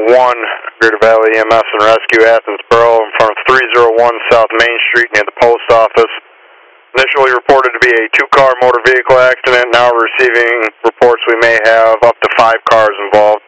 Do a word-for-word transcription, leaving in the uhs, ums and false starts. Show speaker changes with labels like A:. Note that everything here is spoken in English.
A: one, Greater Valley E M S and Rescue, Athens Borough, in front of three oh one South Main Street near the post office. Initially reported to be a two-car motor vehicle accident. Now we're receiving reports we may have up to five cars involved.